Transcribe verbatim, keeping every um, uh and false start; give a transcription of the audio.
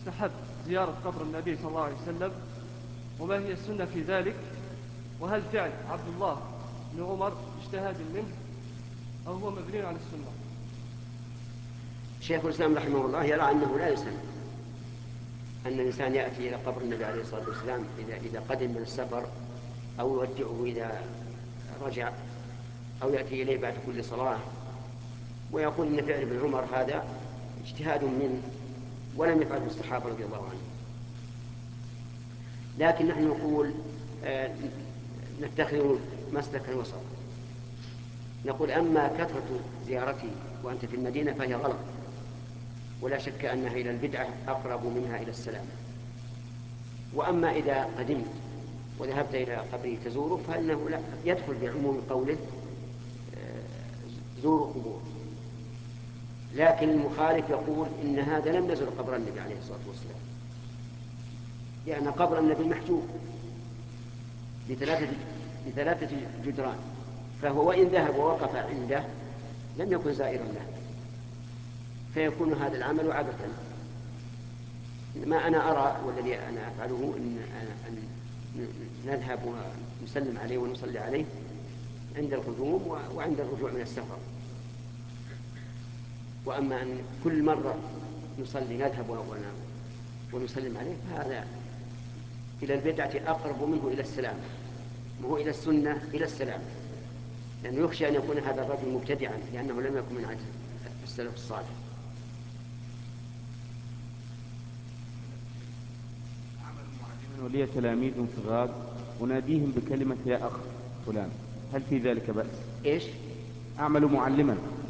يستحب زيارة قبر النبي صلى الله عليه وسلم، وما هي السنة في ذلك؟ وهل فعل عبد الله بن عمر اجتهاد منه أو هو مبني على السنة؟ شيخ الإسلام رحمه الله يرى أنه لا يسن أن الإنسان يأتي إلى قبر النبي عليه الصلاة والسلام إذا, إذا قدم من السفر، أو يودعه إذا رجع، أو يأتي إليه بعد كل صلاة، ويقول إن فعل ابن عمر هذا اجتهاد منه ولم يفعله الصحابة رضي الله عنهم. لكن نحن نقول آه نتخذ مسلكا وسطا، نقول أما كثرة زيارته وأنت في المدينة فهي غلط، ولا شك أنها إلى البدعة أقرب منها إلى السلام. وأما إذا قدمت وذهبت إلى قبره تزوره فإنه لا يدخل بعموم قوله زوروا قبور. لكن المخالف يقول إن هذا لم يزر قبر النبي عليه الصلاة والسلام، لأن يعني قبر النبي محجوب بثلاثة, بثلاثة جدران، فهو وإن ذهب ووقف عنده لم يكن زائرا له، فيكون هذا العمل عبثا. ما أنا أرى والذي أنا أفعله أن, أن نذهب ونسلم عليه ونصلي عليه عند القدوم وعند الرجوع من السفر. وأما أن كل مرة نصلي نذهب ونسلم عليه فهذا إلى البدعة أقرب منه إلى السلام، وهو إلى السنة إلى السلام، لأنه يخشى أن يكون هذا الرجل مبتدعا لأنه لم يكن من عهد السلف الصالح. ولي تلاميذ صغار أناديهم بكلمة يا أخ فلان، هل في ذلك بأس؟ إيش؟ أعمل معلما